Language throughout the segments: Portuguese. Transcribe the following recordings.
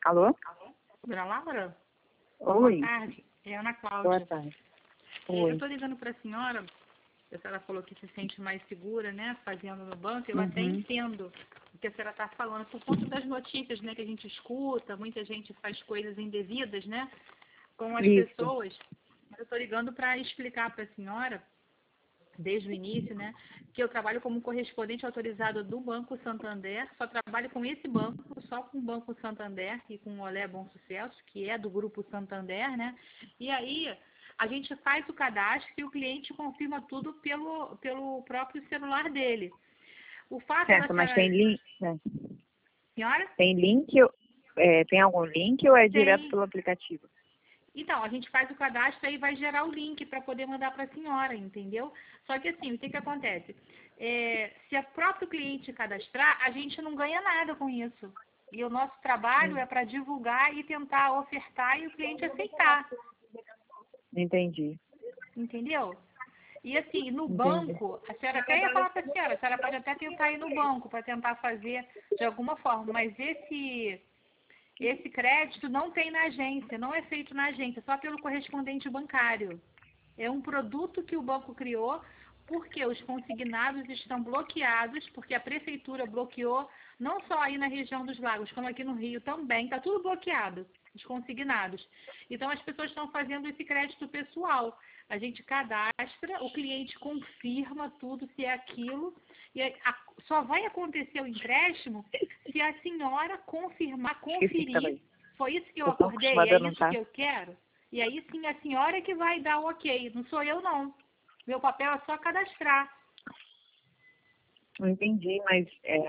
Alô? Dona Laura? Oi. Boa tarde. É Ana Cláudia. Boa tarde. Eu Oi. estou ligando para a senhora, a senhora falou que se sente mais segura, né, fazendo no banco. Eu até entendo o que a senhora está falando, por conta das notícias, né, que a gente escuta, muita gente faz coisas indevidas, né, com as Isso. pessoas. Eu estou ligando para explicar para a senhora, desde o início, né, que eu trabalho como correspondente autorizado do Banco Santander, só trabalho com esse banco, só com o Banco Santander e com o Olé Bom Sucesso, que é do Grupo Santander, né, e aí a gente faz o cadastro e o cliente confirma tudo pelo próprio celular dele. O fato da Certo, mas senhora... tem link? Né? Senhora? Tem link? Tem algum link ou é direto Tem. pelo aplicativo? Então, a gente faz o cadastro e vai gerar o link para poder mandar para a senhora, entendeu? Só que assim, o que acontece? Se o próprio cliente cadastrar, a gente não ganha nada com isso. E o nosso trabalho é para divulgar e tentar ofertar e o cliente aceitar, Entendi. entendeu? E assim, no Entendi. banco, a senhora até ia falar para a senhora pode até tentar ir no banco para tentar fazer de alguma forma, mas esse crédito não tem na agência, não é feito na agência, só pelo correspondente bancário. É um produto que o banco criou porque os consignados estão bloqueados, porque a prefeitura bloqueou, não só aí na região dos lagos, como aqui no Rio também, está tudo bloqueado, os consignados. Então as pessoas estão fazendo esse crédito pessoal. A gente cadastra, o cliente confirma tudo se é aquilo, e só vai acontecer o empréstimo se a senhora confirmar, Esqueci que tava conferir, aí. foi isso que eu Tô tão acordei, é acostumada a isso anotar. que eu quero? E aí sim a senhora que vai dar o ok, não sou eu não. Meu papel é só cadastrar. Não entendi, mas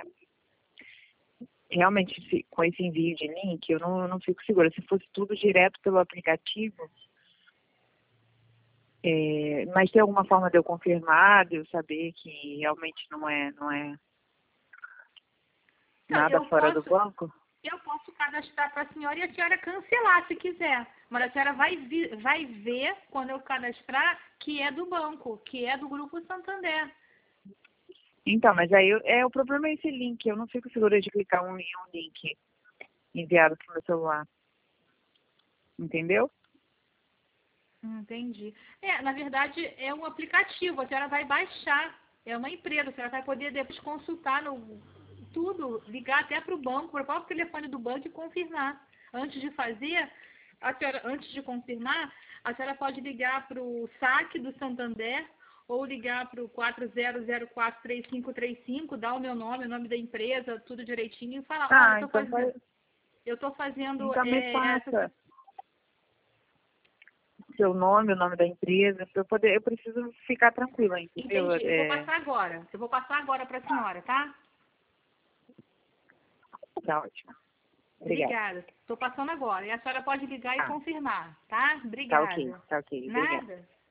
realmente com esse envio de link eu não fico segura. Se fosse tudo direto pelo aplicativo, mas tem alguma forma de eu confirmar, de eu saber que realmente não é Então, nada fora do banco? eu posso cadastrar para a senhora e a senhora cancelar se quiser. Mas a senhora vai ver quando eu cadastrar que é do banco, que é do Grupo Santander. Então, mas aí o problema é esse link. Eu não fico segura de clicar em um link enviado para o meu celular. Entendeu? Entendi. Na verdade, é um aplicativo, a senhora vai baixar. É uma empresa, a senhora vai poder depois consultar tudo, ligar até para o banco, para o próprio telefone do banco e confirmar. Antes de fazer, antes de confirmar, a senhora pode ligar para o saque do Santander ou ligar para o 40043535, dar o meu nome, o nome da empresa, tudo direitinho e falar, olha, eu estou fazendo então me essa... passa seu nome, o nome da empresa, para eu preciso ficar tranquila, entendeu? Entendi. Eu vou passar agora. Eu vou passar agora para a senhora, tá? Tá ótimo. Obrigada. Estou passando agora. E a senhora pode ligar e Tá, confirmar, tá? tá ok, Obrigada. tá ok. Obrigada. Nada.